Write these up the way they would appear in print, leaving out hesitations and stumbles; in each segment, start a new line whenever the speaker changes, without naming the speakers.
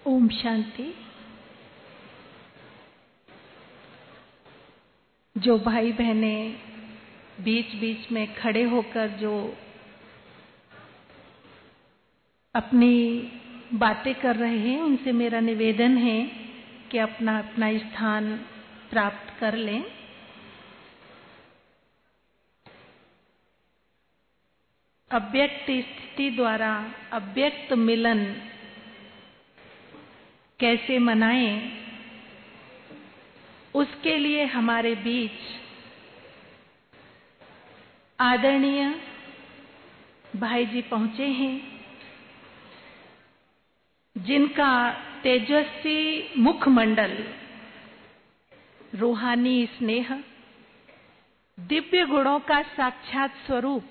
ओम शांति। जो भाई बहने बीच बीच में खड़े होकर जो अपनी बातें कर रहे हैं, उनसे मेरा निवेदन है कि अपना अपना स्थान प्राप्त कर लें। अव्यक्त स्थिति द्वारा अव्यक्त मिलन कैसे मनाएं, उसके लिए हमारे बीच आदरणीय भाई जी पहुंचे हैं, जिनका तेजस्वी मुखमंडल, रूहानी स्नेह, दिव्य गुणों का साक्षात स्वरूप,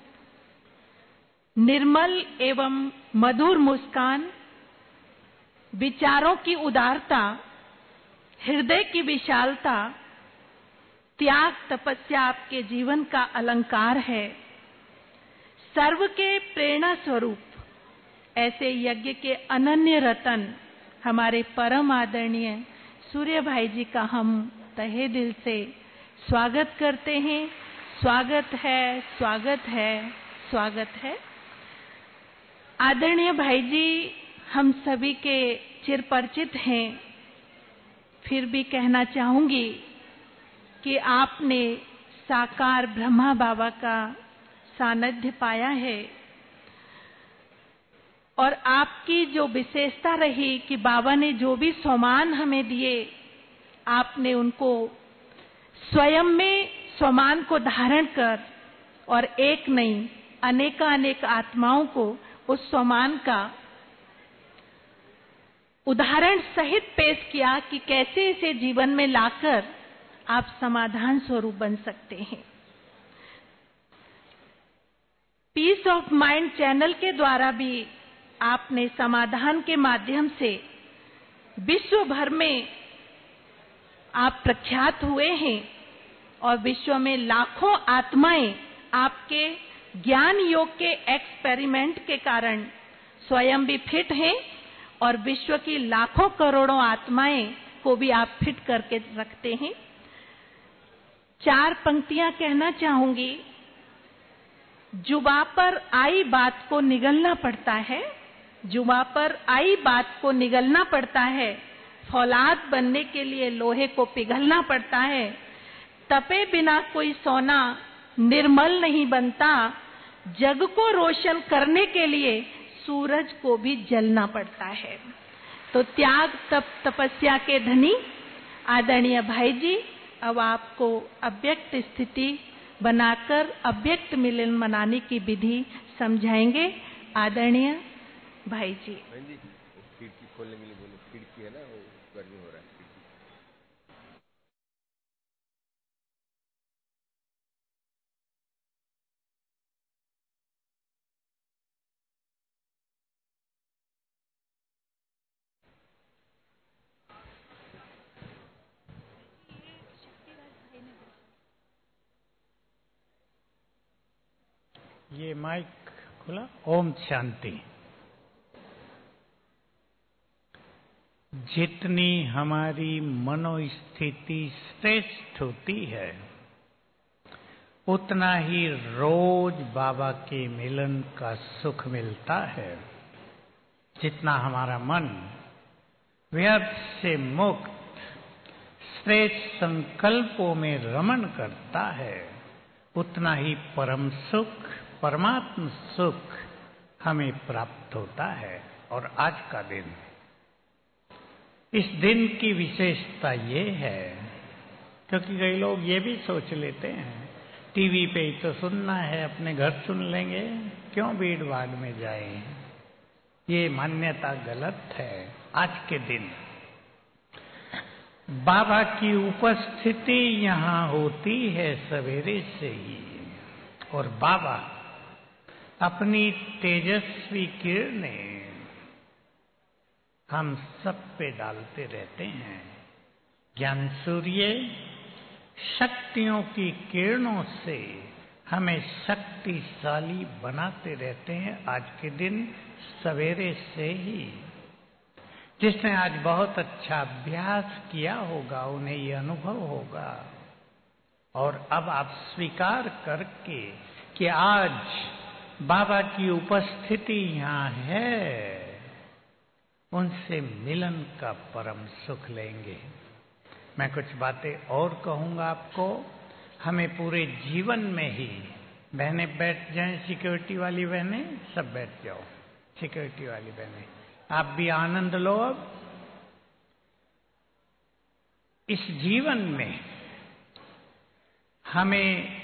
निर्मल एवं मधुर मुस्कान, विचारों की उदारता, हृदय की विशालता, त्याग तपस्या आपके जीवन का अलंकार है। सर्व के प्रेरणा स्वरूप ऐसे यज्ञ के अनन्य रतन हमारे परम आदरणीय सूर्य भाई जी का हम तहे दिल से स्वागत करते हैं। स्वागत है, स्वागत है, स्वागत है। आदरणीय भाई जी हम सभी के चिरपरिचित हैं, फिर भी कहना चाहूंगी कि आपने साकार ब्रह्मा बाबा का सानिध्य पाया है और आपकी जो विशेषता रही कि बाबा ने जो भी सम्मान हमें दिए, आपने उनको स्वयं में सम्मान को धारण कर और एक नहीं अनेक आत्माओं को उस सम्मान का उदाहरण सहित पेश किया कि कैसे इसे जीवन में लाकर आप समाधान स्वरूप बन सकते हैं। पीस ऑफ माइंड चैनल के द्वारा भी आपने समाधान के माध्यम से विश्व भर में आप प्रख्यात हुए हैं और विश्व में लाखों आत्माएं आपके ज्ञान योग के एक्सपेरिमेंट के कारण स्वयं भी फिट हैं और विश्व की लाखों करोड़ों आत्माएं को भी आप फिट करके रखते हैं। 4 पंक्तियां कहना चाहूंगी। जुबां पर आई बात को निगलना पड़ता है, जुबां पर आई बात को निगलना पड़ता है, फौलाद बनने के लिए लोहे को पिघलना पड़ता है, तपे बिना कोई सोना निर्मल नहीं बनता, जग को रोशन करने के लिए सूरज को भी जलना पड़ता है। तो त्याग तप तपस्या के धनी आदरणीय भाई जी अब आपको अव्यक्त स्थिति बनाकर अव्यक्त मिलन मनाने की विधि समझाएंगे। आदरणीय भाई जी।
खिड़की खोलने के लिए बोलो, खिड़की है ना, वो गर्मी हो रहा है।
ये माइक खुला। ओम शांति। जितनी हमारी मनोस्थिति श्रेष्ठ होती है, उतना ही रोज बाबा के मिलन का सुख मिलता है। जितना हमारा मन व्यर्थ से मुक्त श्रेष्ठ संकल्पों में रमण करता है, उतना ही परम सुख, परमात्म सुख हमें प्राप्त होता है। और आज का दिन, इस दिन की विशेषता ये है, क्योंकि कई लोग ये भी सोच लेते हैं टीवी पे ही तो सुनना है, अपने घर सुन लेंगे, क्यों भीड़ भाड़ में जाएं। ये मान्यता गलत है। आज के दिन बाबा की उपस्थिति यहाँ होती है सवेरे से ही, और बाबा अपनी तेजस्वी किरणें हम सब पे डालते रहते हैं। ज्ञान सूर्य शक्तियों की किरणों से हमें शक्तिशाली बनाते रहते हैं आज के दिन सवेरे से ही। जिसने आज बहुत अच्छा अभ्यास किया होगा उन्हें ये अनुभव होगा। और अब आप स्वीकार करके कि आज बाबा की उपस्थिति यहाँ है, उनसे मिलन का परम सुख लेंगे। मैं कुछ बातें और कहूंगा आपको। हमें पूरे जीवन में ही, बहनें बैठ जाएं, सिक्योरिटी वाली बहनें सब बैठ जाओ, सिक्योरिटी वाली बहनें आप भी आनंद लो। अब इस जीवन में हमें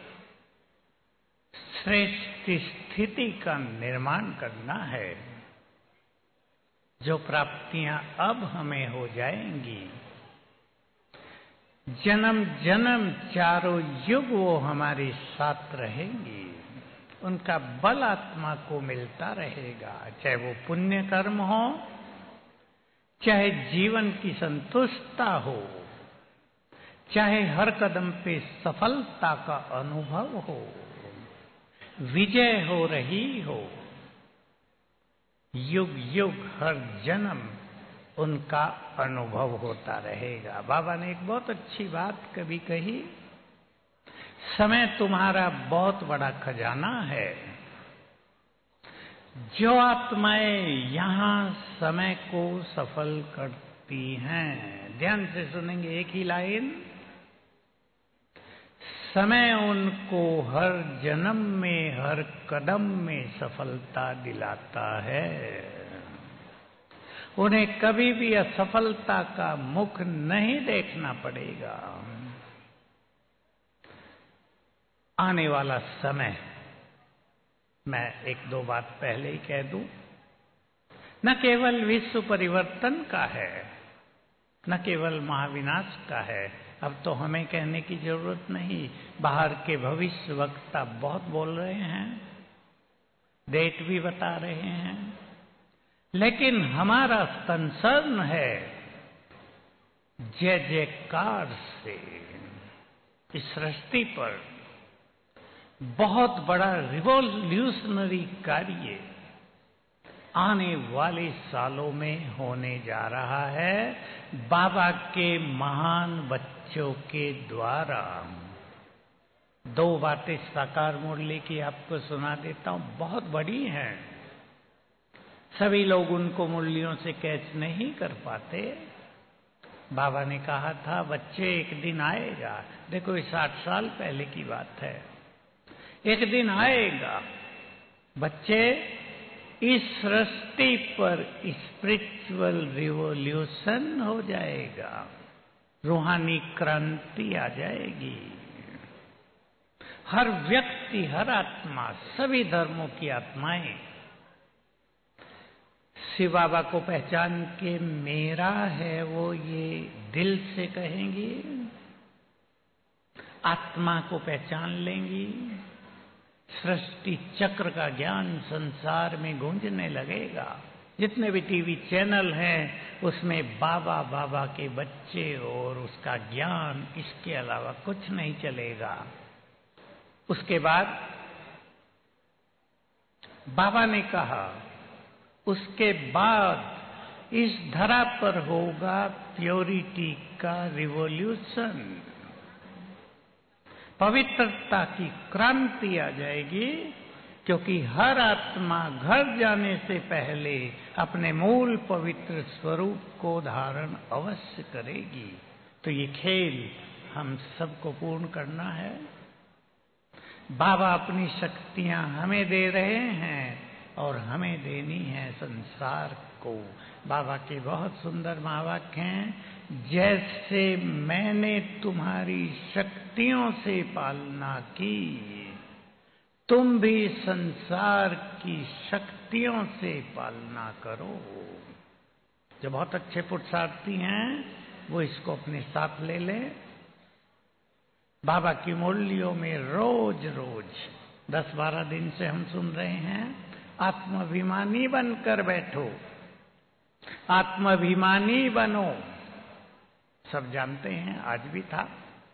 श्रेष्ठ स्थिति का निर्माण करना है। जो प्राप्तियां अब हमें हो जाएंगी, जन्म जन्म चारों युग वो हमारे साथ रहेंगी, उनका बल आत्मा को मिलता रहेगा। चाहे वो पुण्य कर्म हो, चाहे जीवन की संतुष्टता हो, चाहे हर कदम पे सफलता का अनुभव हो, विजय हो रही हो, युग युग हर जन्म उनका अनुभव होता रहेगा। बाबा ने एक बहुत अच्छी बात कभी कही, समय तुम्हारा बहुत बड़ा खजाना है। जो आत्माएं यहां समय को सफल करती हैं, ध्यान से सुनेंगे एक ही लाइन, समय उनको हर जन्म में हर कदम में सफलता दिलाता है। उन्हें कभी भी असफलता का मुख नहीं देखना पड़ेगा। आने वाला समय, मैं एक दो बात पहले ही कह दूं, न केवल विश्व परिवर्तन का है, न केवल महाविनाश का है। अब तो हमें कहने की जरूरत नहीं, बाहर के भविष्य वक्ता बहुत बोल रहे हैं, डेट भी बता रहे हैं, लेकिन हमारा कंसर्न है जय जयकार से इस सृष्टि पर बहुत बड़ा रिवॉल्यूशनरी कार्य आने वाले सालों में होने जा रहा है, बाबा के महान बच्चों के द्वारा। दो बातें साकार मुरली की आपको सुना देता हूं, बहुत बड़ी हैं। सभी लोग उनको मुरलियों से कैच नहीं कर पाते। बाबा ने कहा था, बच्चे एक दिन आएगा, देखो ये 60 साल पहले की बात है, एक दिन आएगा बच्चे इस सृष्टि पर स्पिरिचुअल रिवॉल्यूशन हो जाएगा, रूहानी क्रांति आ जाएगी। हर व्यक्ति, हर आत्मा, सभी धर्मों की आत्माएं शिव बाबा को पहचान के मेरा है वो ये दिल से कहेंगी, आत्मा को पहचान लेंगी, सृष्टि चक्र का ज्ञान संसार में गूंजने लगेगा। जितने भी टीवी चैनल हैं उसमें बाबा, बाबा के बच्चे और उसका ज्ञान, इसके अलावा कुछ नहीं चलेगा। उसके बाद बाबा ने कहा, उसके बाद इस धरा पर होगा प्योरिटी का रिवॉल्यूशन, पवित्रता की क्रांति आ जाएगी, क्योंकि हर आत्मा घर जाने से पहले अपने मूल पवित्र स्वरूप को धारण अवश्य करेगी। तो ये खेल हम सबको पूर्ण करना है। बाबा अपनी शक्तियां हमें दे रहे हैं और हमें देनी है संसार को। बाबा के बहुत सुंदर महावाक्य हैं, जैसे मैंने तुम्हारी शक्तियों से पालना की, तुम भी संसार की शक्तियों से पालना करो। जो बहुत अच्छे पुरुषार्थी हैं वो इसको अपने साथ ले लें। बाबा की मुरलियों में रोज रोज 10-12 दिन से हम सुन रहे हैं, आत्माभिमानी बनकर बैठो, आत्माभिमानी बनो। सब जानते हैं, आज भी था।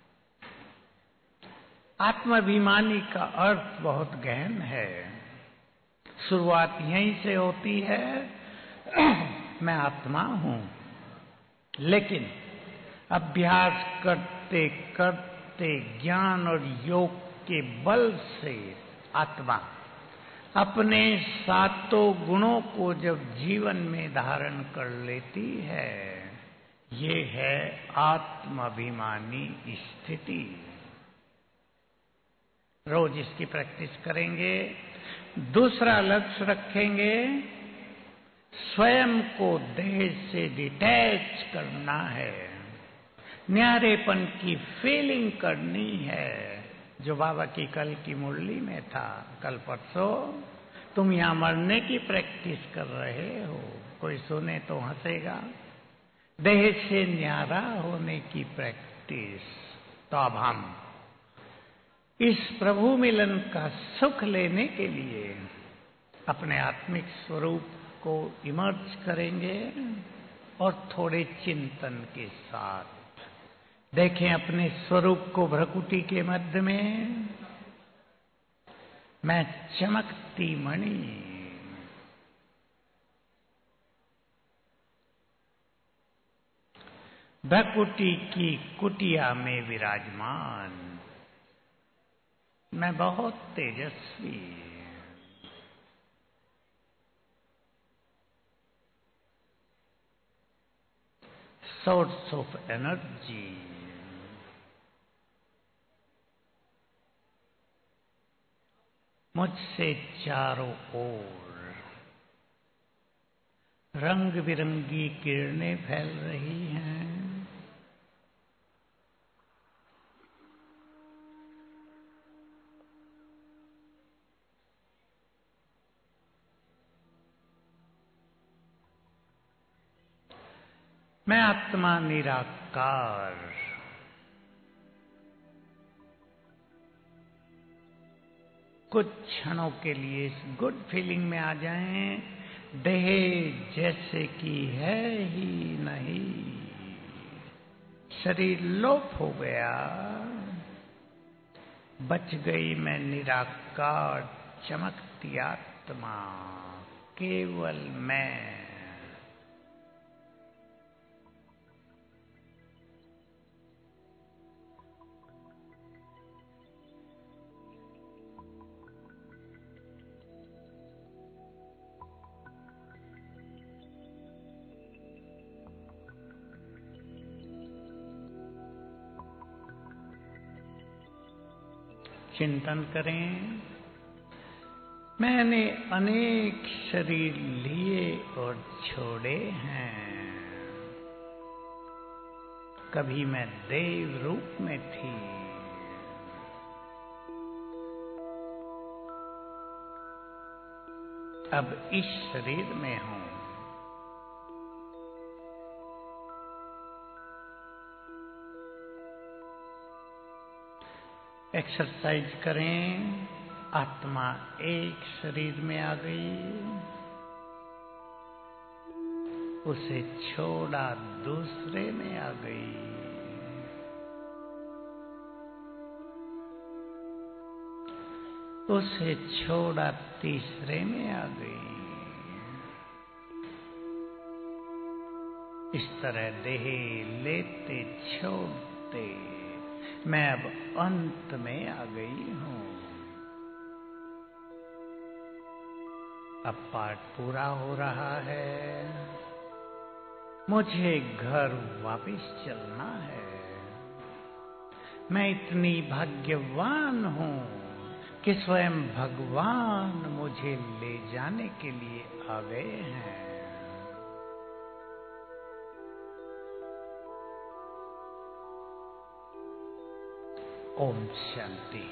आत्माभिमानी का अर्थ बहुत गहन है। शुरुआत यहीं से होती है मैं आत्मा हूं, लेकिन अभ्यास करते करते ज्ञान और योग के बल से आत्मा अपने सातों गुणों को जब जीवन में धारण कर लेती है, ये है आत्माभिमानी स्थिति। रोज इसकी प्रैक्टिस करेंगे। दूसरा लक्ष्य रखेंगे, स्वयं को देह से डिटैच करना है, न्यारेपन की फीलिंग करनी है, जो बाबा की कल की मुरली में था। कल परसों तुम यहां मरने की प्रैक्टिस कर रहे हो, कोई सुने तो हंसेगा। देह से न्यारा होने की प्रैक्टिस। तो अब हम इस प्रभु मिलन का सुख लेने के लिए अपने आत्मिक स्वरूप को इमर्ज करेंगे और थोड़े चिंतन के साथ देखें अपने स्वरूप को। भ्रकुटी के मध्य में मैं चमकती मणि, भ्रकुटी की कुटिया में विराजमान, मैं बहुत तेजस्वी, सोर्स ऑफ एनर्जी, मुझसे चारों ओर रंग बिरंगी किरणें फैल रही हैं। मैं आत्मा निराकार, कुछ क्षणों के लिए इस गुड फीलिंग में आ जाएं, देह जैसे कि है ही नहीं, शरीर लोप हो गया, बच गई मैं निराकार चमकती आत्मा, केवल मैं। चिंतन करें, मैंने अनेक शरीर लिए और छोड़े हैं। कभी मैं देव रूप में थी, अब इस शरीर में हूं। एक्सरसाइज करें, आत्मा एक शरीर में आ गई, उसे छोड़ा दूसरे में आ गई, उसे छोड़ा तीसरे में आ गई। इस तरह देह लेते छोड़ते मैं अब अंत में आ गई हूं। अब पाठ पूरा हो रहा है, मुझे घर वापस चलना है। मैं इतनी भाग्यवान हूं कि स्वयं भगवान मुझे ले जाने के लिए आ गए हैं। ओम शांति।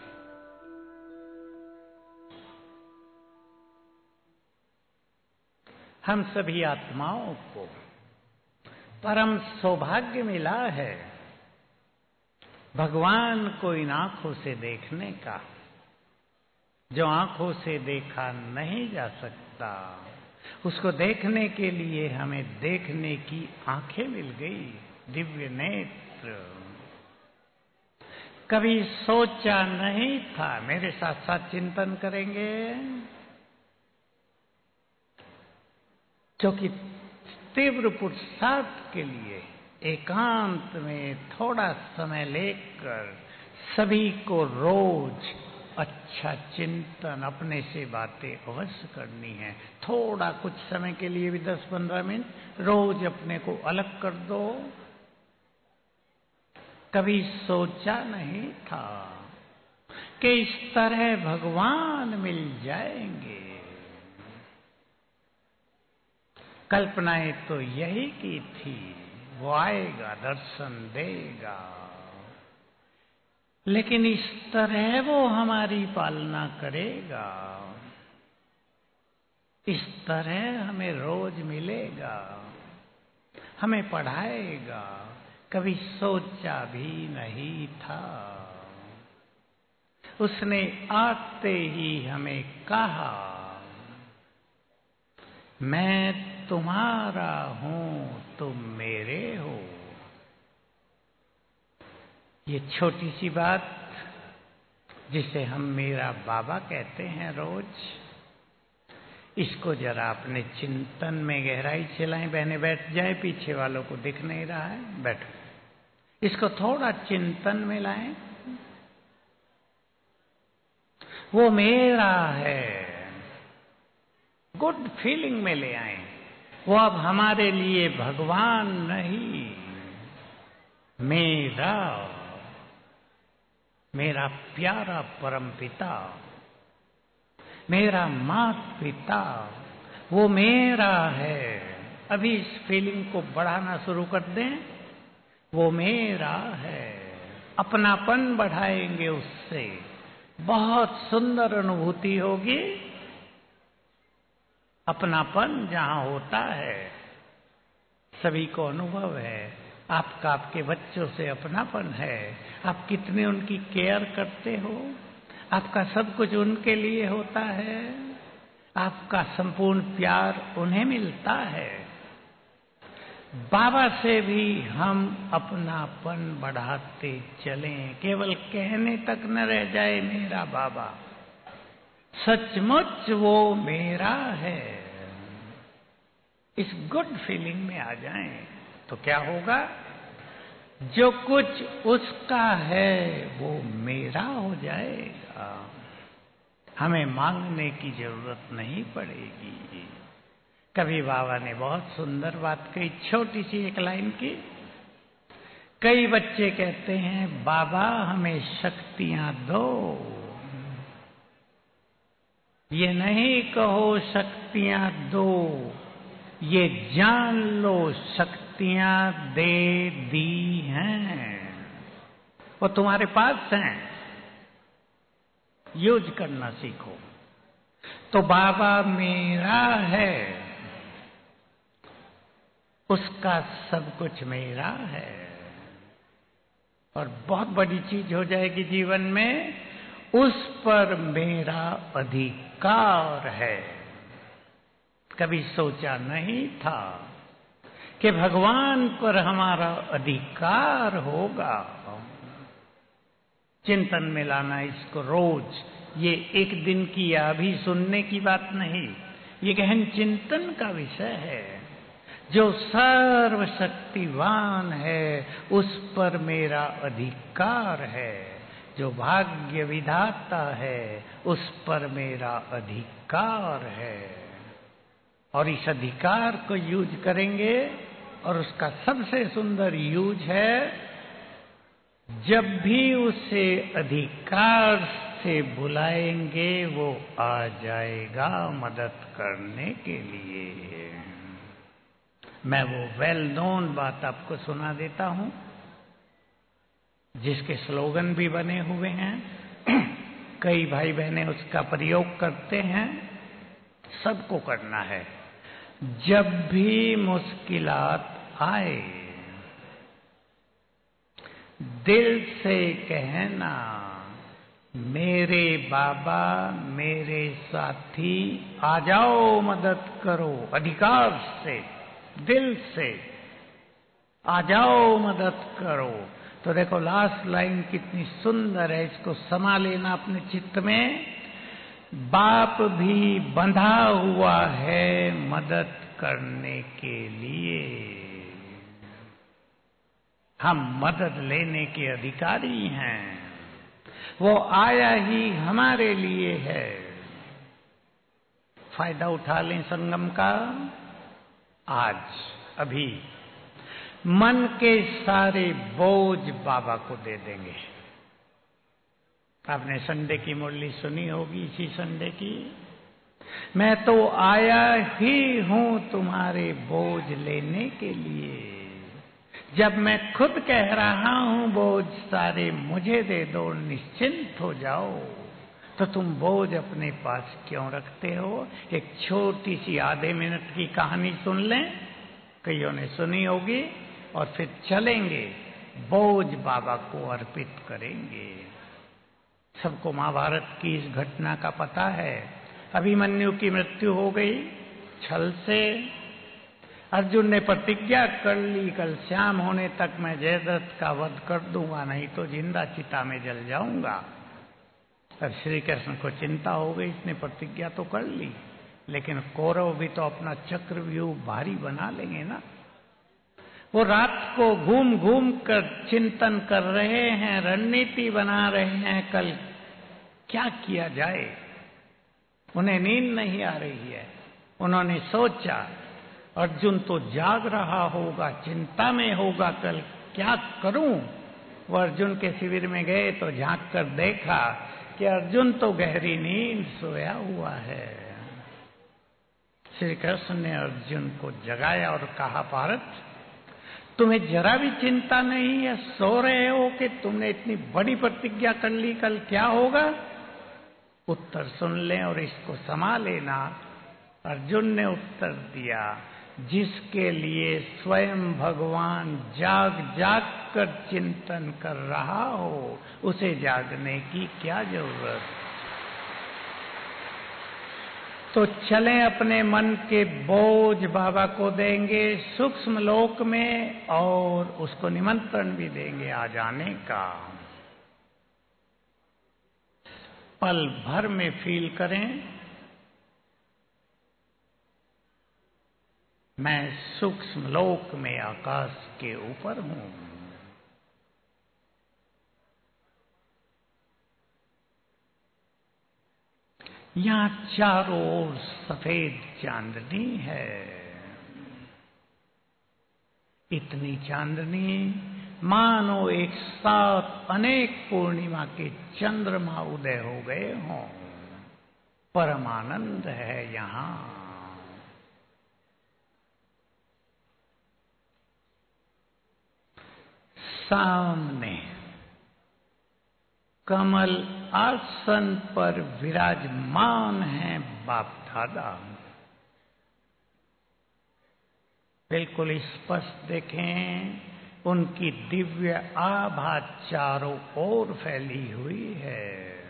हम सभी आत्माओं को परम सौभाग्य मिला है भगवान को इन आंखों से देखने का, जो आंखों से देखा नहीं जा सकता। उसको देखने के लिए हमें देखने की आंखें मिल गई, दिव्य नेत्र। कभी सोचा नहीं था। मेरे साथ साथ चिंतन करेंगे, क्योंकि तीव्र पुरुषार्थ के लिए एकांत में थोड़ा समय लेकर सभी को रोज अच्छा चिंतन, अपने से बातें अवश्य करनी है। थोड़ा कुछ समय के लिए भी 10-15 मिनट रोज अपने को अलग कर दो। कभी सोचा नहीं था कि इस तरह भगवान मिल जाएंगे। कल्पनाएं तो यही की थी, वो आएगा, दर्शन देगा, लेकिन इस तरह वो हमारी पालना करेगा, इस तरह हमें रोज मिलेगा, हमें पढ़ाएगा, कभी सोचा भी नहीं था। उसने आते ही हमें कहा, मैं तुम्हारा हूं, तुम मेरे हो। ये छोटी सी बात जिसे हम मेरा बाबा कहते हैं रोज, इसको जरा अपने चिंतन में गहराई से लाएं। बहने बैठ जाए, पीछे वालों को दिख नहीं रहा है, बैठो। इसको थोड़ा चिंतन में लाएं। वो मेरा है, गुड फीलिंग में ले आए। वो अब हमारे लिए भगवान नहीं, मेरा प्यारा परम पिता, मेरा माता पिता, वो मेरा है। अभी इस फीलिंग को बढ़ाना शुरू कर दें। वो मेरा है, अपनापन बढ़ाएंगे, उससे बहुत सुंदर अनुभूति होगी। अपनापन जहां होता है, सभी को अनुभव है। आपका आपके बच्चों से अपनापन है, आप कितने उनकी केयर करते हो, आपका सब कुछ उनके लिए होता है, आपका संपूर्ण प्यार उन्हें मिलता है। बाबा से भी हम अपनापन बढ़ाते चलें, केवल कहने तक न रह जाए मेरा बाबा, सचमुच वो मेरा है। इस गुड फीलिंग में आ जाएं तो क्या होगा? जो कुछ उसका है वो मेरा हो जाएगा, हमें मांगने की जरूरत नहीं पड़ेगी। कभी बाबा ने बहुत सुंदर बात कही, छोटी सी एक लाइन की। कई बच्चे कहते हैं, बाबा हमें शक्तियां दो। ये नहीं कहो शक्तियां दो, ये जान लो शक्तियां दे दी हैं, वो तुम्हारे पास हैं, यूज करना सीखो। तो बाबा मेरा है, उसका सब कुछ मेरा है। और बहुत बड़ी चीज हो जाएगी जीवन में, उस पर मेरा अधिकार है। कभी सोचा नहीं था कि भगवान पर हमारा अधिकार होगा। चिंतन में लाना इसको रोज, ये एक दिन की या अभी सुनने की बात नहीं, ये गहन चिंतन का विषय है। जो सर्वशक्तिवान है उस पर मेरा अधिकार है, जो भाग्य विधाता है उस पर मेरा अधिकार है। और इस अधिकार को यूज करेंगे, और उसका सबसे सुंदर यूज है, जब भी उसे अधिकार से बुलाएंगे वो आ जाएगा मदद करने के लिए। मैं वो वेल नोन बात आपको सुना देता हूं, जिसके स्लोगन भी बने हुए हैं, कई भाई बहनें उसका प्रयोग करते हैं, सबको करना है। जब भी मुश्किलात आए, दिल से कहना, मेरे बाबा मेरे साथी आ जाओ मदद करो। अधिकार से, दिल से आ जाओ मदद करो। तो देखो लास्ट लाइन कितनी सुंदर है, इसको समा लेना अपने चित्त में। बाप भी बंधा हुआ है मदद करने के लिए। हम मदद लेने के अधिकारी हैं। वो आया ही हमारे लिए है। फायदा उठा लें संगम का। आज अभी मन के सारे बोझ बाबा को दे देंगे। आपने संडे की मुरली सुनी होगी, इसी संडे की। मैं तो आया ही हूं तुम्हारे बोझ लेने के लिए। जब मैं खुद कह रहा हूं बोझ सारे मुझे दे दो, निश्चिंत हो जाओ, तो तुम बोझ अपने पास क्यों रखते हो? एक छोटी सी आधे मिनट की कहानी सुन लें, कईयों ने सुनी होगी, और फिर चलेंगे बोझ बाबा को अर्पित करेंगे। सबको महाभारत की इस घटना का पता है। अभिमन्यु की मृत्यु हो गई छल से। अर्जुन ने प्रतिज्ञा कर ली, कल शाम होने तक मैं जयद्रथ का वध कर दूंगा, नहीं तो जिंदा चिता में जल जाऊंगा। अब श्री कृष्ण को चिंता हो गई, इसने प्रतिज्ञा तो कर ली, लेकिन कौरव भी तो अपना चक्रव्यूह भारी बना लेंगे ना। वो रात को घूम घूम कर चिंतन कर रहे हैं, रणनीति बना रहे हैं, कल क्या किया जाए। उन्हें नींद नहीं आ रही है। उन्होंने सोचा अर्जुन तो जाग रहा होगा, चिंता में होगा, कल क्या करूं। वो अर्जुन के शिविर में गए तो झांक कर देखा कि अर्जुन तो गहरी नींद सोया हुआ है। श्री कृष्ण ने अर्जुन को जगाया और कहा, भारत तुम्हें जरा भी चिंता नहीं है, सो रहे हो कि तुमने इतनी बड़ी प्रतिज्ञा कर ली, कल क्या होगा? उत्तर सुन लें और इसको समा लेना। अर्जुन ने उत्तर दिया, जिसके लिए स्वयं भगवान जाग जाग कर चिंतन कर रहा हो, उसे जागने की क्या जरूरत। तो चलें अपने मन के बोझ बाबा को देंगे सूक्ष्म लोक में, और उसको निमंत्रण भी देंगे आ जाने का। पल भर में फील करें, मैं सूक्ष्म लोक में आकाश के ऊपर हूं। यहां चारों ओर सफेद चांदनी है। इतनी चांदनी मानो एक साथ अनेक पूर्णिमा के चंद्रमा उदय हो गए हों। परमानंद है यहां। सामने कमल आसन पर विराजमान है बाप दादा। बिल्कुल स्पष्ट देखें, उनकी दिव्य आभा चारों ओर फैली हुई है।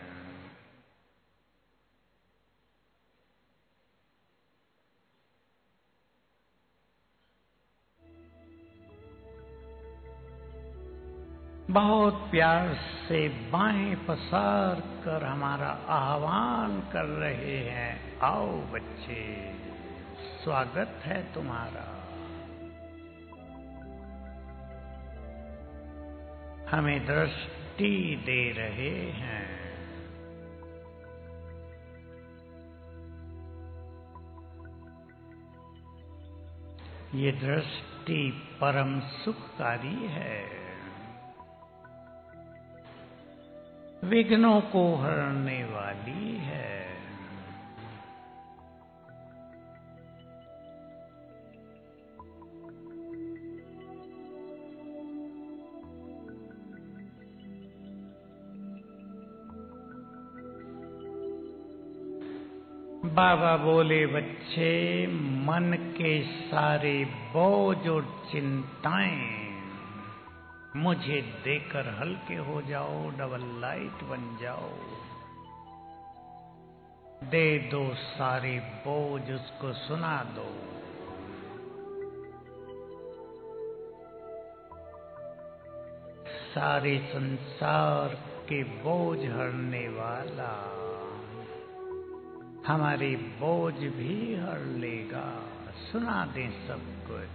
बहुत प्यार से बाहें पसार कर हमारा आह्वान कर रहे हैं, आओ बच्चे, स्वागत है तुम्हारा। हमें दृष्टि दे रहे हैं। ये दृष्टि परम सुखकारी है, विघ्नों को हरने वाली है। बाबा बोले, बच्चे मन के सारे बोझ और चिंताएं मुझे देकर हल्के हो जाओ, डबल लाइट बन जाओ। दे दो सारे बोझ, उसको सुना दो। सारे संसार के बोझ हरने वाला हमारे बोझ भी हर लेगा। सुना दें सब कुछ।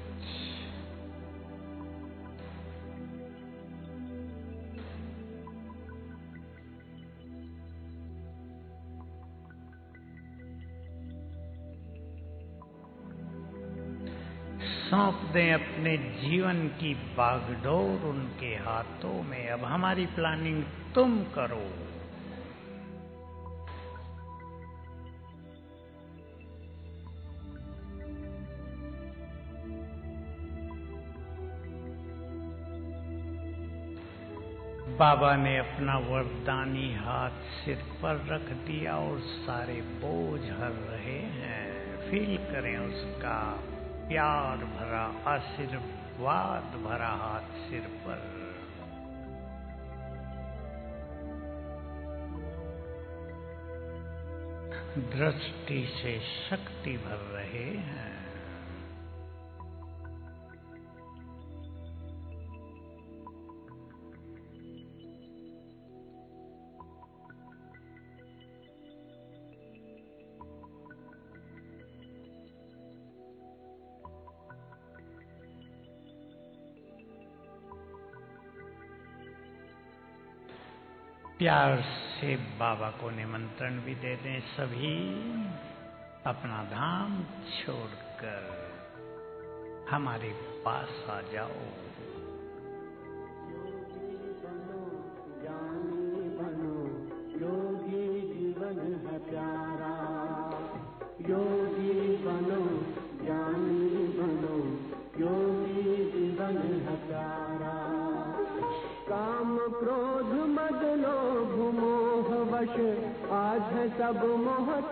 सौंप दें अपने जीवन की बागडोर उनके हाथों में। अब हमारी प्लानिंग तुम करो। बाबा ने अपना वरदानी हाथ सिर पर रख दिया और सारे बोझ हर रहे हैं। फील करें उसका प्यार भरा, आशीर्वाद भरा हाथ सिर पर। दृष्टि से शक्ति भर रहे हैं। प्यार से बाबा को निमंत्रण भी दे दें। सभी अपना धाम छोड़कर हमारे पास आ जाओ।
ज्ञानी बनो, योगी जीवन है प्यारा। योगी बनो, ज्ञानी बनो, योगी जीवन है प्यारा। काम क्रोध मद लोभ मोह वश आज है सब मोहताज।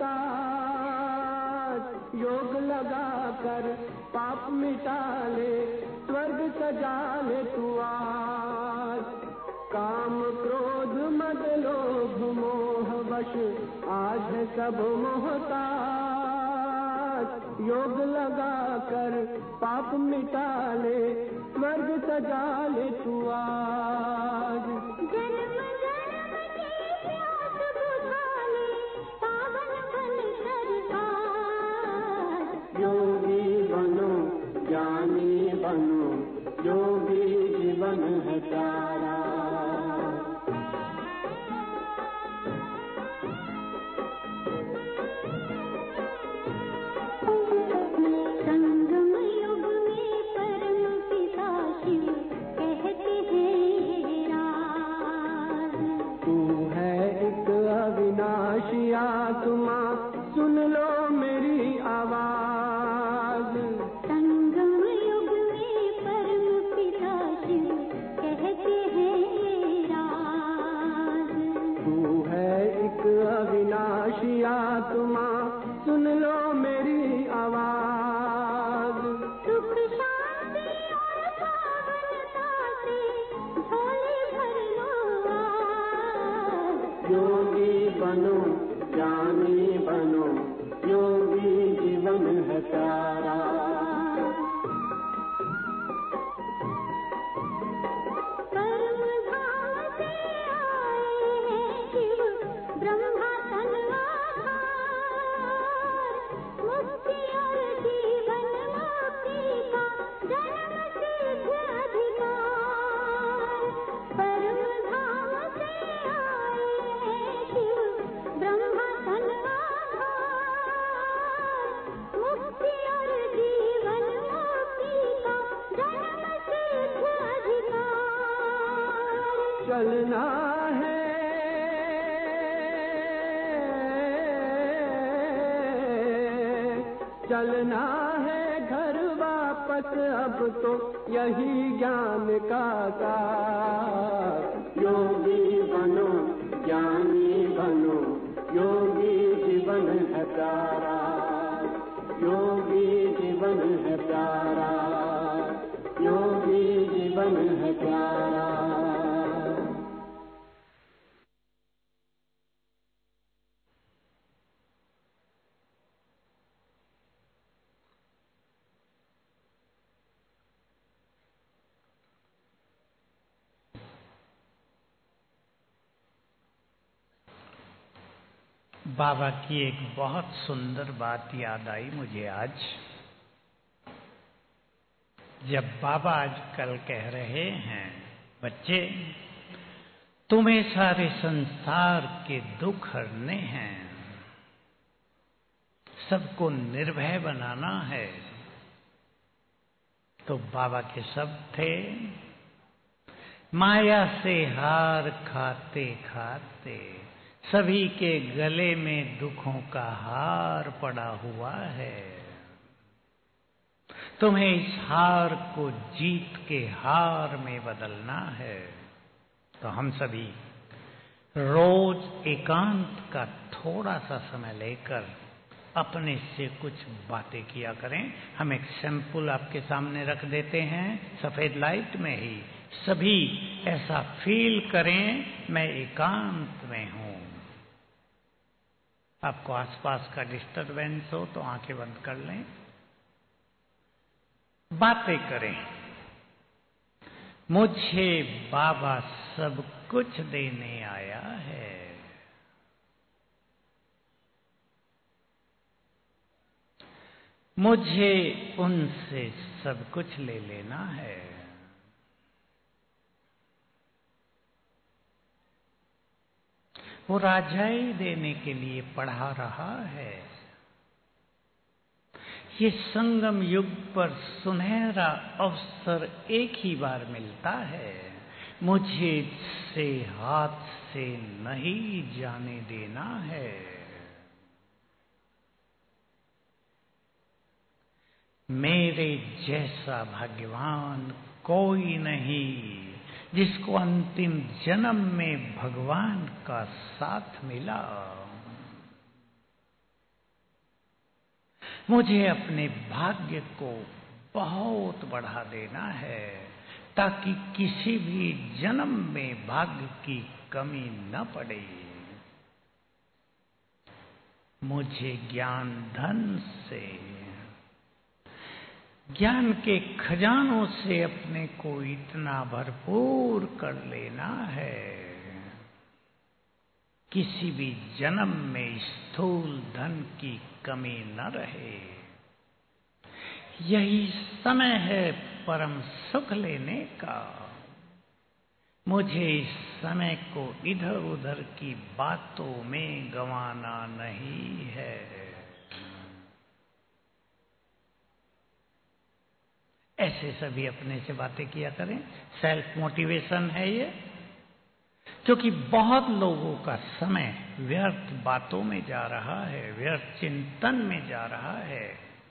योग लगा कर पाप मिटा ले, स्वर्ग सजा ले तू आज। काम क्रोध मद लोभ मोह वश आज है सब मोहताज। योग लगा कर पाप मिटा ले, स्वर्ग सजा ले तू आज। जन्म जन्म की प्यास बुझा ले, पावन बन कर आज। योगी बनो, ज्ञानी बनो, योगी जीवन है प्यारा। अविनाशी आत्मा सुन लो मेरी आवाज। संगम युग में परम पिता शिव कहते हैं राज। तू है एक अविनाशी आत्मा सुन लो मेरी आवाज। सुख शांति और पावनता से झोली भर लो आज। योगी बनो, ज्ञानी बनो, योगी जीवन है प्यारा। परम धाम से आए हैं शिव ब्रह्मा तन आधार। मुक्ति और जीवन मुक्ति का जन्म सिद्ध अधिकार। परम धाम से आए हैं शिव ब्रह्मा तन आधार। मुक्ति और जीवन मुक्ति का जन्म सिद्ध अधिकार। चलना है चलना है घर वापस अब तो यही ज्ञान का सार। योगी बनो, ज्ञानी बनो, योगी जीवन है प्यारा। योगी जीवन है प्यारा। योगी जीवन है प्यारा।
बाबा की एक बहुत सुंदर बात याद आई मुझे आज। जब बाबा आजकल कह रहे हैं, बच्चे तुम्हें सारे संसार के दुख हरने हैं, सबको निर्भय बनाना है, तो बाबा के शब्द थे, माया से हार खाते खाते सभी के गले में दुखों का हार पड़ा हुआ है। तुम्हें इस हार को जीत के हार में बदलना है। तो हम सभी रोज एकांत का थोड़ा सा समय लेकर अपने से कुछ बातें किया करें। हम एक सैंपल आपके सामने रख देते हैं, सफेद लाइट में ही सभी ऐसा फील करें, मैं एकांत में हूं। आपको आसपास का डिस्टरबेंस हो तो आंखें बंद कर लें, बातें करें। मुझे बाबा सब कुछ देने आया है। मुझे उनसे सब कुछ ले लेना है। वो राजाई देने के लिए पढ़ा रहा है। ये संगम युग पर सुनहरा अवसर एक ही बार मिलता है। मुझे से हाथ से नहीं जाने देना है। मेरे जैसा भाग्यवान कोई नहीं जिसको अंतिम जन्म में भगवान का साथ मिला। मुझे अपने भाग्य को बहुत बढ़ा देना है ताकि किसी भी जन्म में भाग्य की कमी न पड़े। मुझे ज्ञान धन से, ज्ञान के खजानों से अपने को इतना भरपूर कर लेना है किसी भी जन्म में स्थूल धन की कमी न रहे। यही समय है परम सुख लेने का। मुझे इस समय को इधर उधर की बातों में गंवाना नहीं है। ऐसे सभी अपने से बातें किया करें। सेल्फ मोटिवेशन है ये, क्योंकि बहुत लोगों का समय व्यर्थ बातों में जा रहा है, व्यर्थ चिंतन में जा रहा है।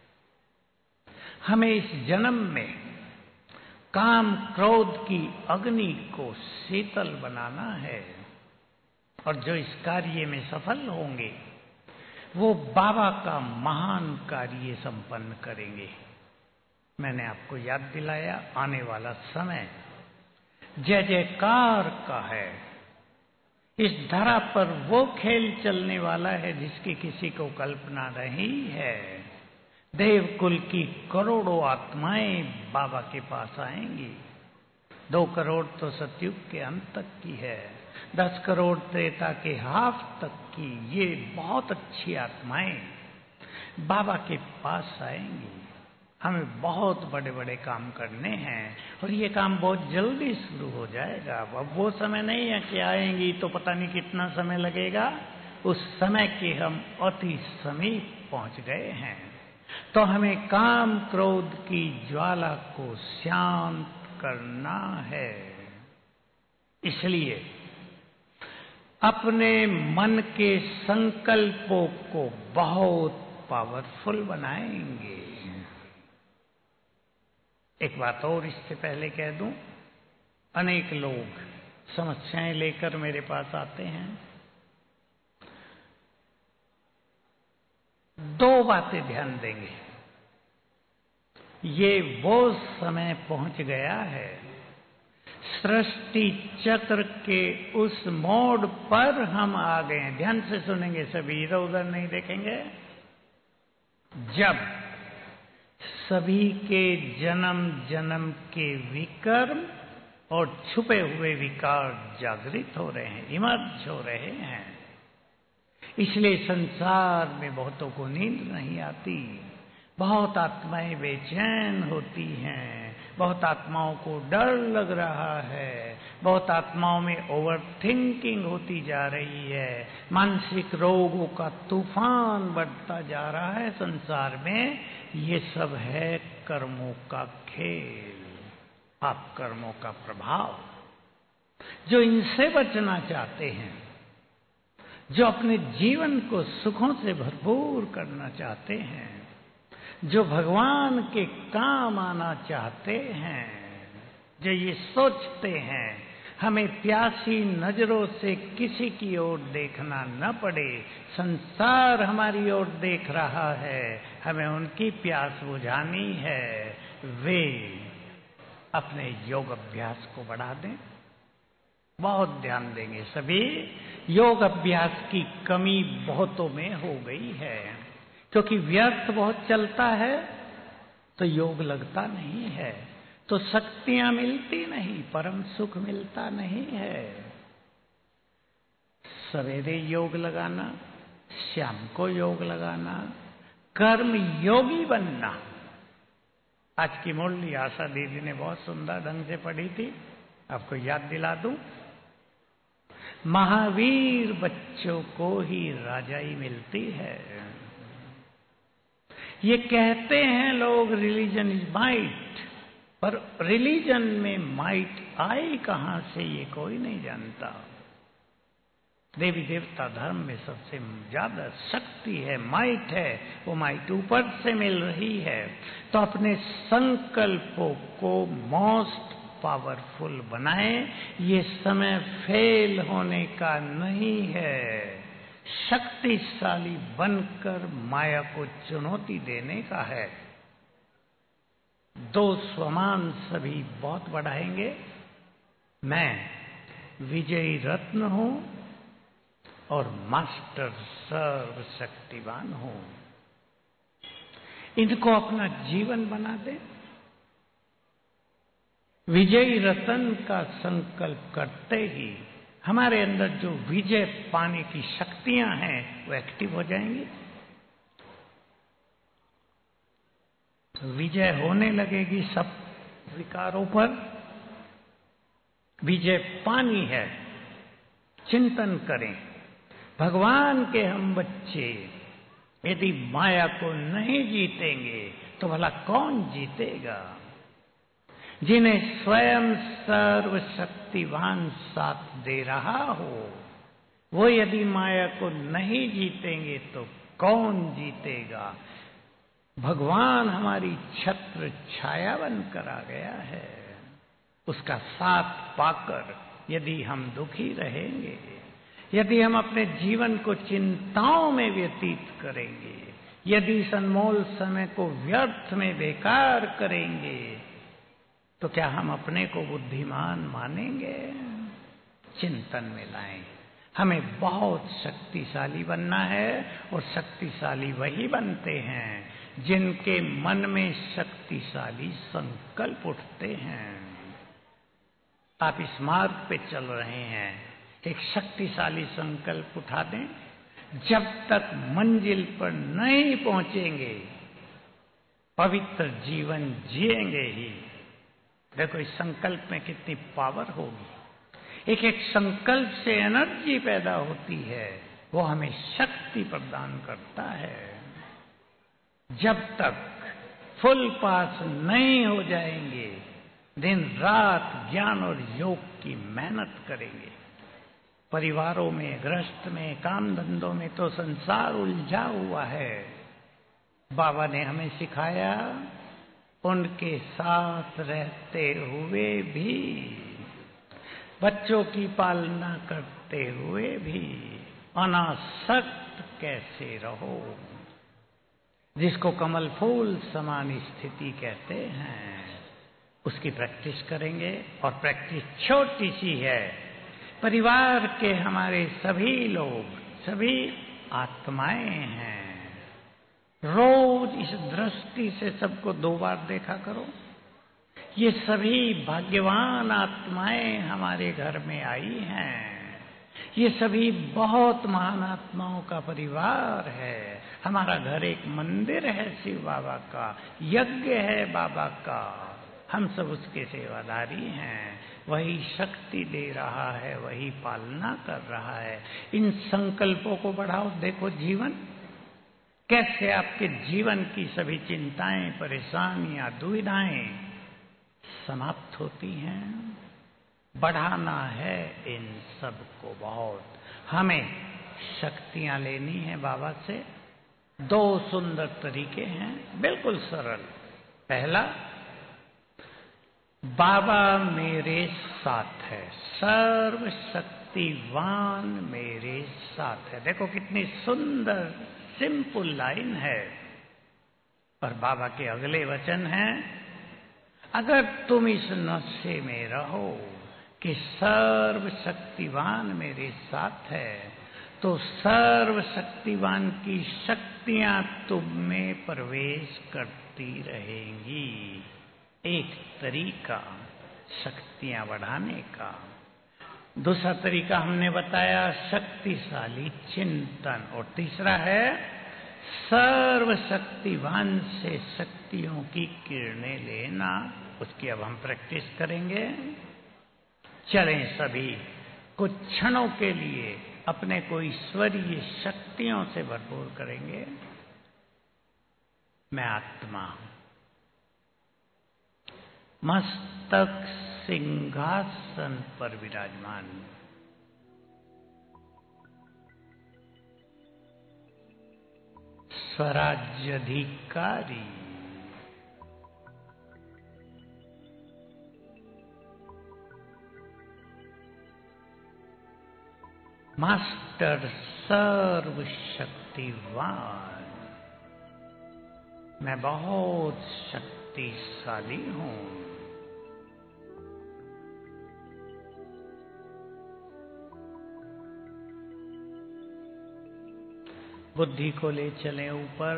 हमें इस जन्म में काम क्रोध की अग्नि को शीतल बनाना है और जो इस कार्य में सफल होंगे वो बाबा का महान कार्य संपन्न करेंगे। मैंने आपको याद दिलाया, आने वाला समय जय जयकार का है। इस धरा पर वो खेल चलने वाला है जिसकी किसी को कल्पना नहीं है। देवकुल की करोड़ों आत्माएं बाबा के पास आएंगी। 2 करोड़ तो सतयुग के अंत तक की है, 10 करोड़ त्रेता के हाफ तक की। ये बहुत अच्छी आत्माएं बाबा के पास आएंगी। हमें बहुत बड़े बड़े काम करने हैं और ये काम बहुत जल्दी शुरू हो जाएगा। अब वो समय नहीं है कि आएंगी तो पता नहीं कितना समय लगेगा। उस समय के हम अति समीप पहुंच गए हैं। तो हमें काम क्रोध की ज्वाला को शांत करना है। इसलिए अपने मन के संकल्पों को बहुत पावरफुल बनाएंगे। एक बात और इससे पहले कह दूं, अनेक लोग समस्याएं लेकर मेरे पास आते हैं। 2 बातें ध्यान देंगे। ये वो समय पहुंच गया है, सृष्टि चक्र के उस मोड़ पर हम आ गए हैं। ध्यान से सुनेंगे सभी, इधर उधर नहीं देखेंगे। जब सभी के जन्म जन्म के विकर्म और छुपे हुए विकार जागृत हो रहे हैं, इमर्ज हो रहे हैं। इसलिए संसार में बहुतों को नींद नहीं आती, बहुत आत्माएं बेचैन होती हैं, बहुत आत्माओं को डर लग रहा है, बहुत आत्माओं में ओवर थिंकिंग होती जा रही है, मानसिक रोगों का तूफान बढ़ता जा रहा है संसार में। ये सब है कर्मों का खेल, पाप कर्मों का प्रभाव। जो इनसे बचना चाहते हैं, जो अपने जीवन को सुखों से भरपूर करना चाहते हैं, जो भगवान के काम आना चाहते हैं, जो ये सोचते हैं हमें प्यासी नजरों से किसी की ओर देखना न पड़े, संसार हमारी ओर देख रहा है, हमें उनकी प्यास बुझानी है, वे अपने योग अभ्यास को बढ़ा दें। बहुत ध्यान देंगे सभी। योग अभ्यास की कमी बहुतों में हो गई है, क्योंकि व्यर्थ बहुत चलता है तो योग लगता नहीं है, तो शक्तियां मिलती नहीं, परम सुख मिलता नहीं है। सवेरे योग लगाना, शाम को योग लगाना, कर्म योगी बनना। आज की मुरली आशा दीदी ने बहुत सुंदर ढंग से पढ़ी थी, आपको याद दिला दूं। महावीर बच्चों को ही राजाई मिलती है। ये कहते हैं लोग रिलीजन इज माइट, पर रिलीजन में माइट आई कहां से ये कोई नहीं जानता। देवी देवता धर्म में सबसे ज्यादा शक्ति है, माइट है, वो माइट ऊपर से मिल रही है। तो अपने संकल्पों को मोस्ट पावरफुल बनाएं। ये समय फेल होने का नहीं है, शक्तिशाली बनकर माया को चुनौती देने का है। दो स्वमान सभी बहुत बढ़ाएंगे। मैं विजयी रत्न हूं और मास्टर सर्वशक्तिवान हूं। इनको अपना जीवन बना दें। विजयी रतन का संकल्प करते ही हमारे अंदर जो विजय पाने की शक्तियां हैं वो एक्टिव हो जाएंगी। विजय होने लगेगी सब विकारों पर। विजय पानी है। चिंतन करें, भगवान के हम बच्चे यदि माया को नहीं जीतेंगे तो भला कौन जीतेगा? जिन्हें स्वयं सर्वशक्तिवान साथ दे रहा हो, वो यदि माया को नहीं जीतेंगे तो कौन जीतेगा? भगवान हमारी छत्र छाया बनकर आ गया है। उसका साथ पाकर यदि हम दुखी रहेंगे, यदि हम अपने जीवन को चिंताओं में व्यतीत करेंगे, यदि इस अनमोल समय को व्यर्थ में बेकार करेंगे, तो क्या हम अपने को बुद्धिमान मानेंगे? चिंतन में लाएं। हमें बहुत शक्तिशाली बनना है, और शक्तिशाली वही बनते हैं जिनके मन में शक्तिशाली संकल्प उठते हैं। आप इस मार्ग पे चल रहे हैं, एक शक्तिशाली संकल्प उठा दें। जब तक मंजिल पर नहीं पहुंचेंगे, पवित्र जीवन जिएंगे ही। देखो इस संकल्प में कितनी पावर होगी। एक एक संकल्प से एनर्जी पैदा होती है, वो हमें शक्ति प्रदान करता है। जब तक फुल पास नहीं हो जाएंगे, दिन रात ज्ञान और योग की मेहनत करेंगे। परिवारों में, गृहस्थ में, काम धंधों में तो संसार उलझा हुआ है। बाबा ने हमें सिखाया, उनके साथ रहते हुए भी, बच्चों की पालना करते हुए भी अनासक्त कैसे रहो। जिसको कमल फूल समान स्थिति कहते हैं, उसकी प्रैक्टिस करेंगे। और प्रैक्टिस छोटी सी है। परिवार के हमारे सभी लोग, सभी आत्माएं हैं। रोज इस दृष्टि से सबको 2 बार देखा करो। ये सभी भाग्यवान आत्माएं हमारे घर में आई हैं। ये सभी बहुत महान आत्माओं का परिवार है। हमारा घर एक मंदिर है शिव बाबा का, यज्ञ है बाबा का। हम सब उसके सेवादारी हैं। वही शक्ति दे रहा है, वही पालना कर रहा है। इन संकल्पों को बढ़ाओ। देखो जीवन कैसे आपके जीवन की सभी चिंताएं, परेशानियां, दुविधाएं समाप्त होती हैं। बढ़ाना है इन सब को बहुत। हमें शक्तियां लेनी है बाबा से। दो सुंदर तरीके हैं, बिल्कुल सरल। पहला, बाबा मेरे साथ है, सर्वशक्तिवान मेरे साथ है। देखो कितनी सुंदर सिंपल लाइन है। और बाबा के अगले वचन हैं, अगर तुम इस नशे में रहो कि सर्वशक्तिवान मेरे साथ है, तो सर्वशक्तिवान की शक्तियां तुम में प्रवेश करती रहेंगी। एक तरीका शक्तियां बढ़ाने का। दूसरा तरीका हमने बताया शक्तिशाली चिंतन। और तीसरा है सर्वशक्तिवान से शक्तियों की किरणें लेना। उसकी अब हम प्रैक्टिस करेंगे। चलें सभी कुछ क्षणों के लिए अपने को ईश्वरीय शक्तियों से भरपूर करेंगे। मैं आत्मा हूं, मस्तक सिंहासन पर विराजमान, स्वराज्याधिकारी, मास्टर सर्वशक्तिवान। मैं बहुत शक्तिशाली हूं। बुद्धि को ले चलें ऊपर,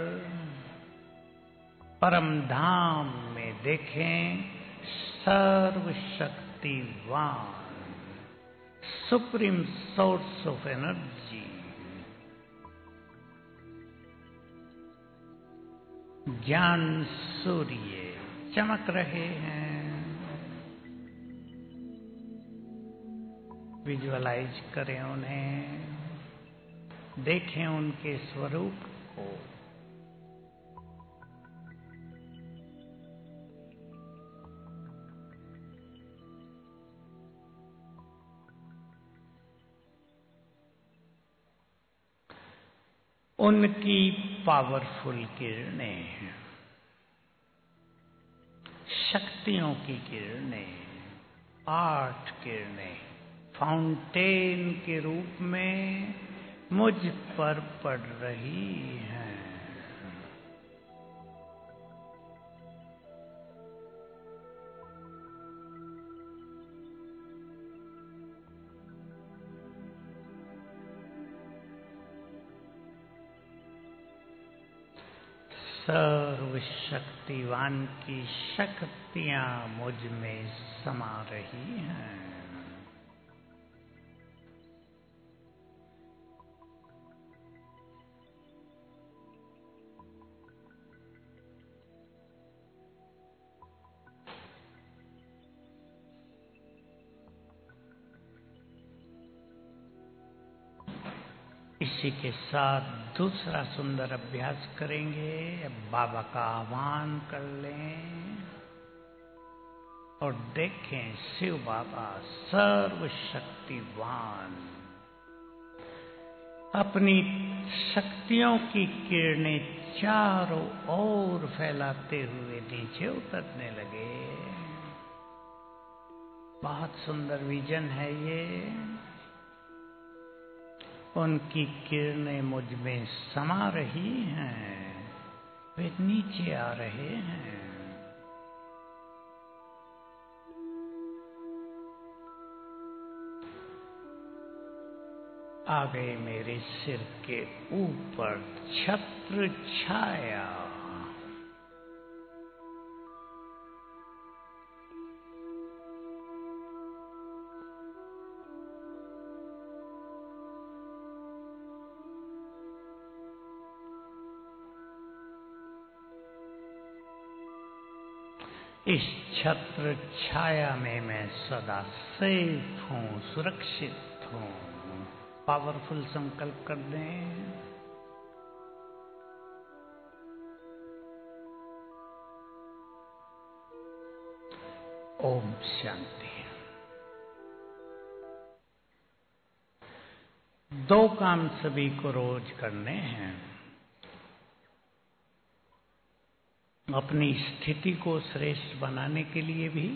परम धाम में देखें सर्वशक्तिवान, सुप्रीम सोर्स ऑफ एनर्जी, ज्ञान सूर्य चमक रहे हैं। विजुअलाइज करें उन्हें, देखें उनके स्वरूप को। उनकी पावरफुल किरणें, शक्तियों की किरणें, 8 किरणें फाउंटेन के रूप में मुझ पर पड़ रही हैं। सर्वशक्तिवान की शक्तियां मुझ में समा रही हैं। इसी के साथ दूसरा सुंदर अभ्यास करेंगे। बाबा का आह्वान कर लें और देखें शिव बाबा सर्वशक्तिवान अपनी शक्तियों की किरणें चारों ओर फैलाते हुए नीचे उतरने लगे। बहुत सुंदर विजन है ये। उनकी किरणें मुझ में समा रही हैं, वे नीचे आ रहे हैं। आ गए मेरे सिर के ऊपर छत्र छाया। इस छत्र छाया में मैं सदा सेफ हूं, सुरक्षित हूं। पावरफुल संकल्प कर दें। ओम शांति। 2 काम सभी को रोज करने हैं। अपनी स्थिति को श्रेष्ठ बनाने के लिए भी,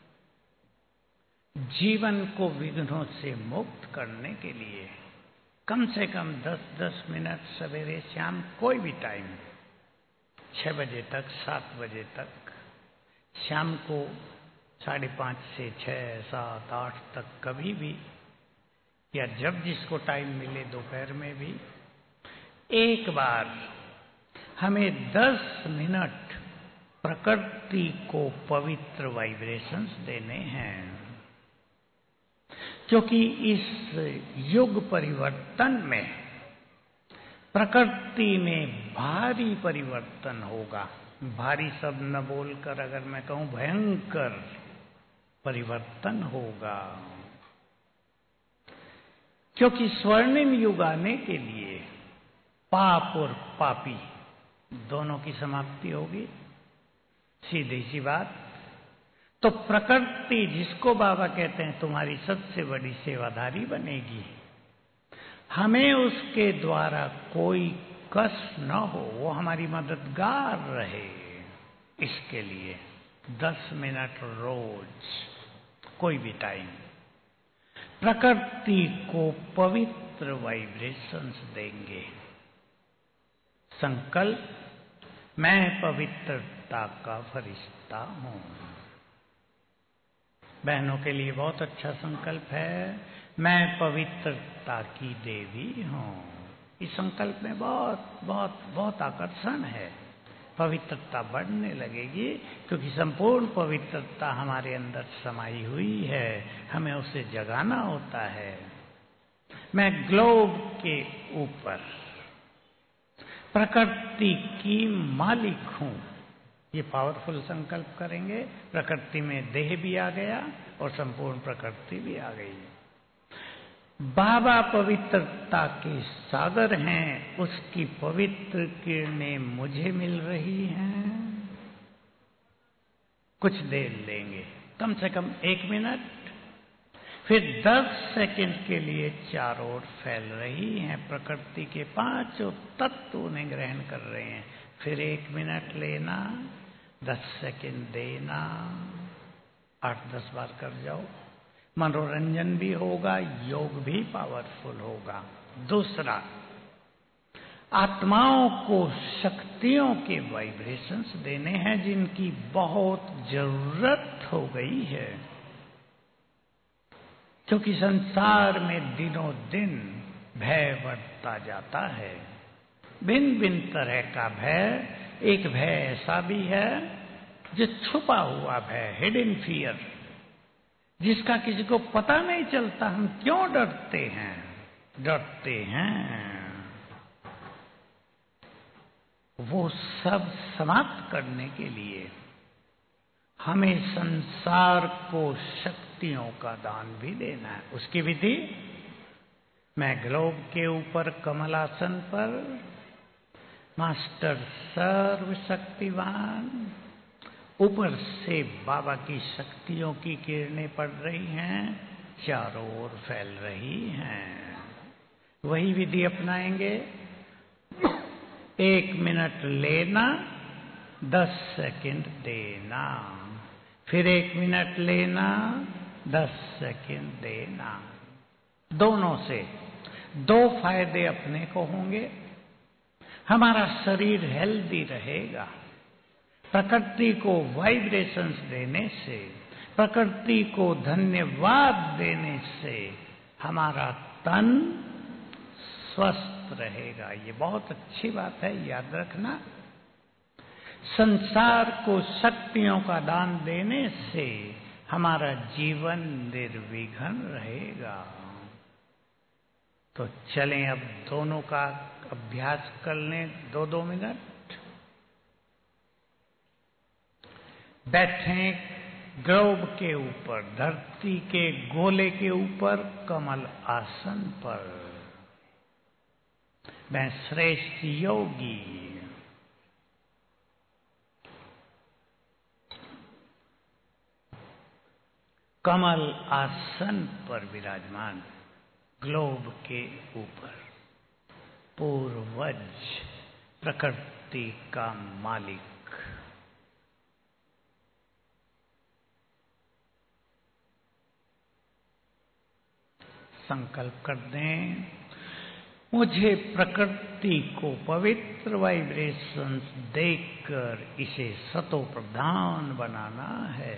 जीवन को विघ्नों से मुक्त करने के लिए कम से कम 10-10 मिनट सवेरे शाम कोई भी टाइम, 6 बजे तक, 7 बजे तक, शाम को 5:30 से 6, 7, 8 तक कभी भी, या जब जिसको टाइम मिले दोपहर में भी, एक बार हमें 10 मिनट प्रकृति को पवित्र वाइब्रेशंस देने हैं। क्योंकि इस युग परिवर्तन में प्रकृति में भारी परिवर्तन होगा। भारी शब्द न बोलकर अगर मैं कहूं भयंकर परिवर्तन होगा। क्योंकि स्वर्णिम युग आने के लिए पाप और पापी दोनों की समाप्ति होगी। सीधी सी बात। तो प्रकृति, जिसको बाबा कहते हैं तुम्हारी सबसे बड़ी सेवाधारी बनेगी, हमें उसके द्वारा कोई कष्ट न हो, वो हमारी मददगार रहे, इसके लिए 10 मिनट रोज कोई भी टाइम प्रकृति को पवित्र वाइब्रेशंस देंगे। संकल्प, मैं पवित्रता का फरिश्ता हूं। बहनों के लिए बहुत अच्छा संकल्प है, मैं पवित्रता की देवी हूं। इस संकल्प में बहुत बहुत बहुत आकर्षण है। पवित्रता बढ़ने लगेगी, क्योंकि संपूर्ण पवित्रता हमारे अंदर समाई हुई है, हमें उसे जगाना होता है। मैं ग्लोब के ऊपर प्रकृति की मालिक हूं। ये पावरफुल संकल्प करेंगे। प्रकृति में देह भी आ गया और संपूर्ण प्रकृति भी आ गई। बाबा पवित्रता के सागर हैं, उसकी पवित्र किरणें मुझे मिल रही हैं। कुछ देर लेंगे, कम से कम 1 मिनट, फिर 10 सेकंड के लिए चारों ओर फैल रही हैं। प्रकृति के 5 तत्व उन्हें ग्रहण कर रहे हैं। फिर 1 मिनट लेना, 10 सेकंड देना, 8-10 बार कर जाओ। मनोरंजन भी होगा, योग भी पावरफुल होगा। दूसरा, आत्माओं को शक्तियों के वाइब्रेशंस देने हैं, जिनकी बहुत जरूरत हो गई है। क्योंकि संसार में दिनों दिन भय बढ़ता जाता है। भिन्न भिन्न तरह का भय। एक भय ऐसा भी है जो छुपा हुआ भय, हिडन फियर, जिसका किसी को पता नहीं चलता हम क्यों डरते हैं। वो सब समाप्त करने के लिए हमें संसार को शक्तियों का दान भी देना है। उसकी विधि, मैं ग्लोब के ऊपर कमलासन पर, मास्टर सर्वशक्तिवान, ऊपर से बाबा की शक्तियों की किरणें पड़ रही हैं, चारों ओर फैल रही हैं। वही विधि अपनाएंगे। 1 मिनट लेना, 10 सेकंड देना, फिर 1 मिनट लेना, 10 सेकंड देना। दोनों से 2 फायदे अपने को होंगे। हमारा शरीर हेल्दी रहेगा। प्रकृति को वाइब्रेशंस देने से, प्रकृति को धन्यवाद देने से हमारा तन स्वस्थ रहेगा। ये बहुत अच्छी बात है, याद रखना। संसार को शक्तियों का दान देने से हमारा जीवन निर्विघ्न रहेगा। तो चलें अब दोनों का अभ्यास कर लें 2-2 मिनट। बैठे ग्लोब के ऊपर, धरती के गोले के ऊपर, कमल आसन पर। मैं श्रेष्ठ योगी कमल आसन पर विराजमान, ग्लोब के ऊपर, पूर्वज, प्रकृति का मालिक। संकल्प कर दें, मुझे प्रकृति को पवित्र वाइब्रेशंस देकर इसे सतो प्रधान बनाना है।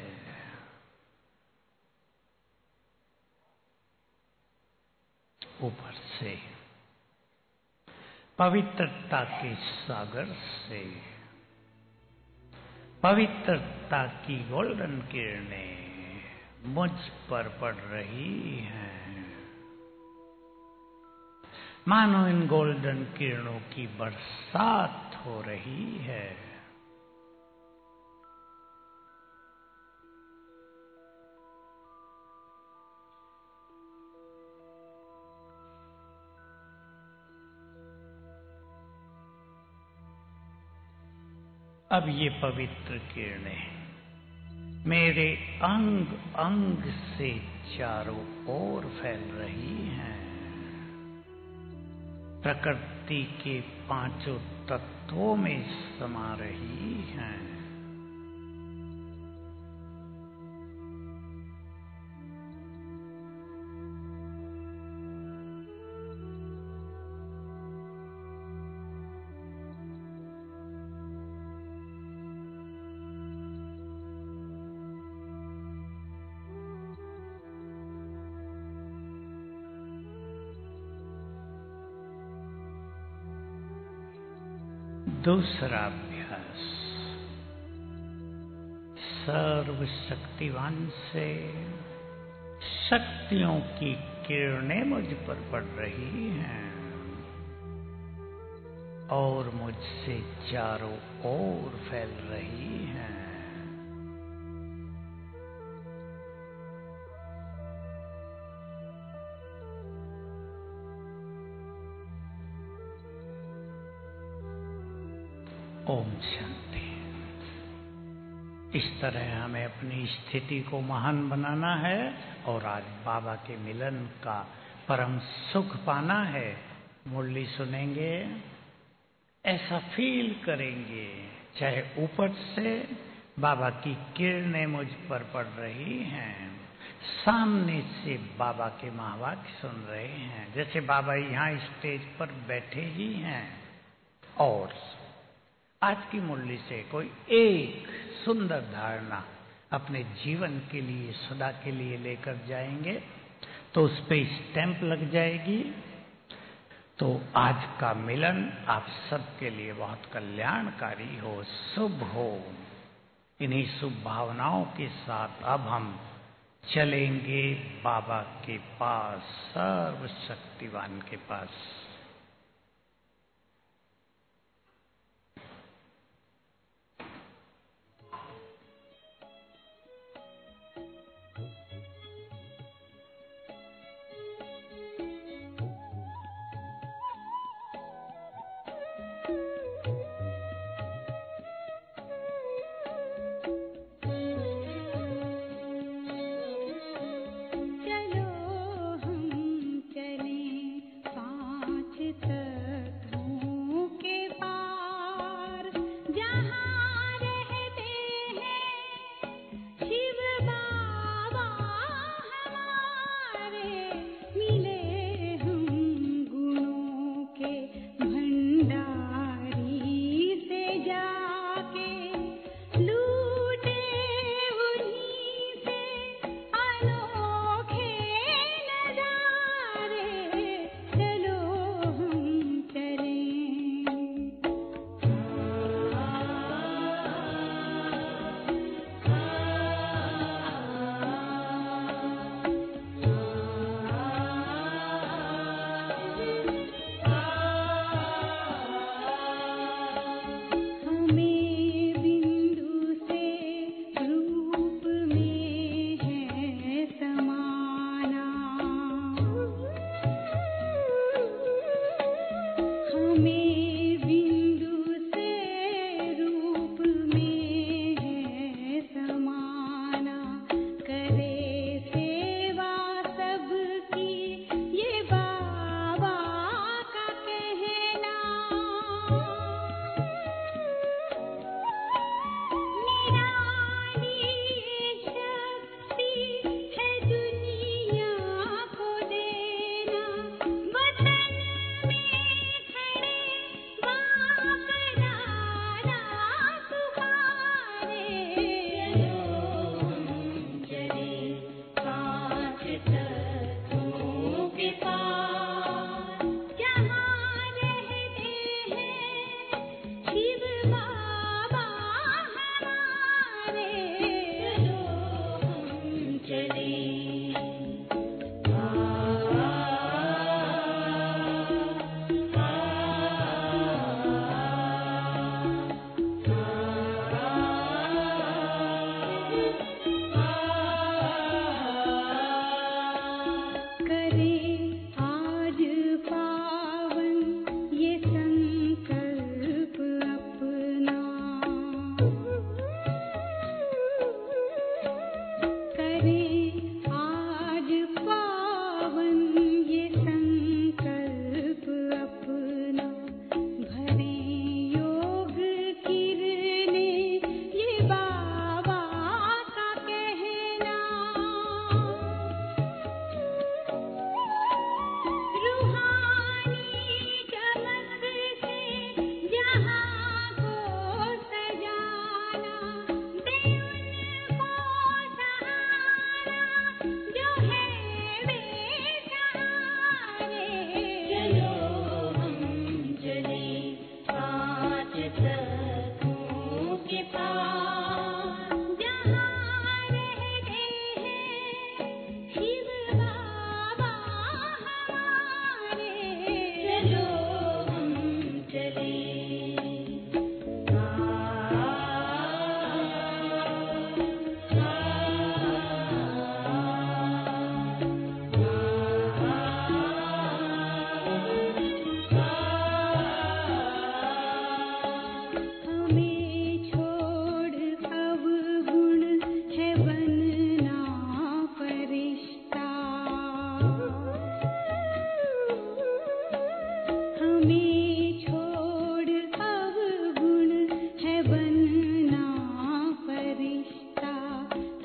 ऊपर से पवित्रता के सागर से पवित्रता की गोल्डन किरणें मुझ पर पड़ रही हैं। मानो इन गोल्डन किरणों की बरसात हो रही है। अब ये पवित्र किरणें मेरे अंग अंग से चारों ओर फैल रही हैं। प्रकृति के पांचों तत्वों में समा रही हैं। दूसरा अभ्यास, सर्वशक्तिवान से शक्तियों की किरणें मुझ पर पड़ रही हैं और मुझसे चारों ओर फैल रही हैं। ओम शांति। इस तरह हमें अपनी स्थिति को महान बनाना है और आज बाबा के मिलन का परम सुख पाना है। मुरली सुनेंगे, ऐसा फील करेंगे चाहे ऊपर से बाबा की किरणें मुझ पर पड़ रही हैं, सामने से बाबा के महावाक्य सुन रहे हैं, जैसे बाबा यहाँ स्टेज पर बैठे ही हैं। और आज की मुरली से कोई एक सुंदर धारणा अपने जीवन के लिए, सदा के लिए लेकर जाएंगे तो उस पे स्टैंप लग जाएगी। तो आज का मिलन आप सबके लिए बहुत कल्याणकारी हो, शुभ हो। इन्हीं शुभ भावनाओं के साथ अब हम चलेंगे बाबा के पास, सर्वशक्तिवान के पास।
चलो हम चलें साथ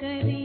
करे।